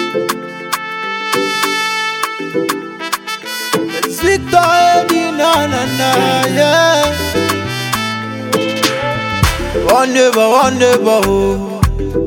It's Victor Eddie, na na na, yeah. One neighbor, oh.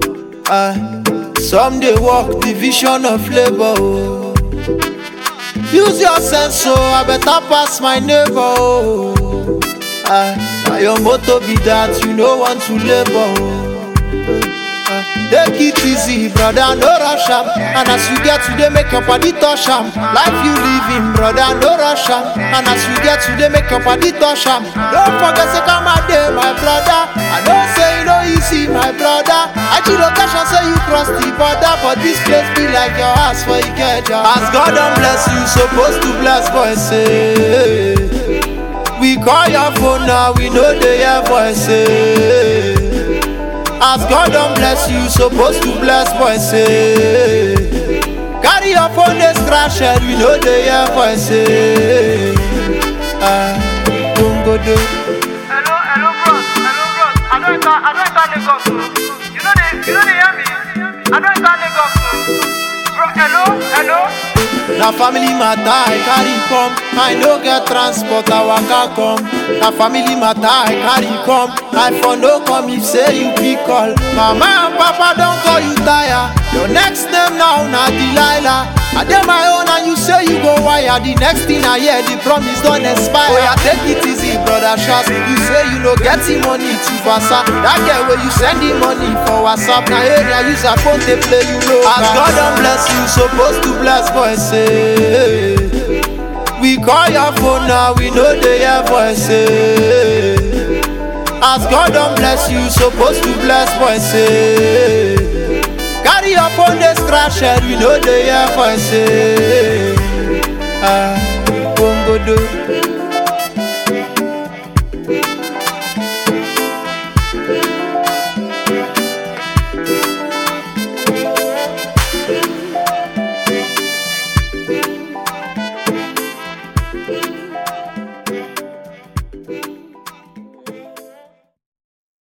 Someday walk division of labor, oh. Use your sense, so I better pass my neighbor, oh. Now your motto be that you no want to labor, oh. Take it easy, brother, no rush am. And as you get today, make your body touch am. Life you live in, brother, no rush am. And as you get today, make your body touch am. Don't forget to come out there, my brother. I don't say you know easy, my brother. I see location say you cross the border, but this place be like your house for you get your. As God don't bless you, supposed to bless boys say. We call your phone now, we know they hear voices. As God don't bless you, supposed to bless boys say. Carry your phone, they scratch it, we know they hear voices. Don't go do. Hello bros, I don't Lagos, you know they hear me? I don't Lagos, bro, hello. Na family matter I carry come, I no get transport I waka come. Na family matter I carry come, I for no come if say you pick call. Mama and papa don't call you tire, your next name now na Delilah. I dey my own and you say you go wire. The next thing I hear, the promise don't expire. Oh yeah, take it easy, brother Shaz. You say you no get the money to Vasa. That girl where you send the money for WhatsApp. Now area use a phone they play you know. As God don't bless you, supposed to bless boys say. We call your phone now, we know they hear voices. As God don't bless you, supposed to bless boys say. Carry your phone, they scratch it, we know they hear voices. Bongo do.